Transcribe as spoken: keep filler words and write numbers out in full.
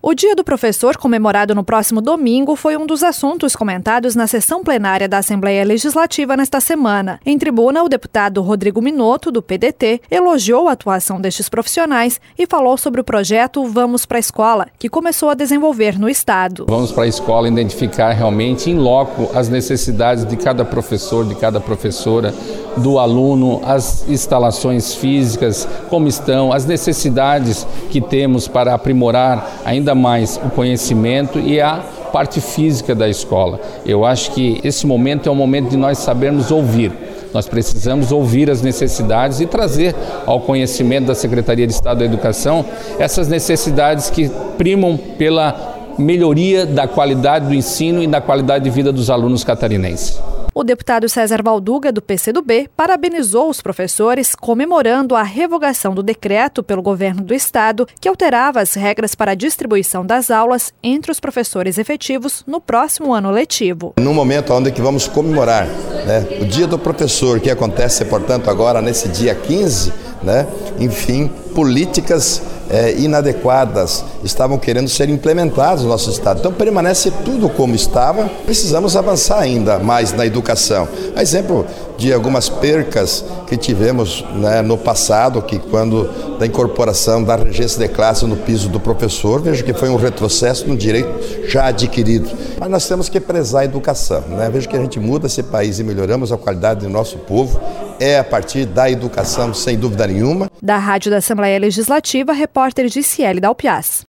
O Dia do Professor, comemorado no próximo domingo, foi um dos assuntos comentados na sessão plenária da Assembleia Legislativa nesta semana. Em tribuna, o deputado Rodrigo Minotto, do P D T, elogiou a atuação destes profissionais e falou sobre o projeto Vamos para a Escola, que começou a desenvolver no Estado. Vamos para a escola identificar realmente em loco as necessidades de cada professor, de cada professora, do aluno, as instalações físicas, como estão, as necessidades que temos para aprimorar ainda mais o conhecimento e a parte física da escola. Eu acho que esse momento é um momento de nós sabermos ouvir. Nós precisamos ouvir as necessidades e trazer ao conhecimento da Secretaria de Estado da Educação essas necessidades que primam pela melhoria da qualidade do ensino e da qualidade de vida dos alunos catarinenses. O deputado César Valduga, do P C do B, parabenizou os professores, comemorando a revogação do decreto pelo governo do estado que alterava as regras para a distribuição das aulas entre os professores efetivos no próximo ano letivo. No momento onde que vamos comemorar, né, o Dia do Professor, que acontece, portanto, agora nesse dia quinze, né, enfim, políticas é, inadequadas estavam querendo ser implementadas no nosso estado. Então permanece tudo como estava, precisamos avançar ainda mais na educação. A exemplo de algumas percas que tivemos, né, no passado, que quando da incorporação da regência de classe no piso do professor, vejo que foi um retrocesso no direito já adquirido. Mas nós temos que prezar a educação, né? Vejo que a gente muda esse país e melhoramos a qualidade do nosso povo, é a partir da educação, sem dúvida nenhuma. Da Rádio da Assembleia Legislativa, repórter Giciele Dalpiaz.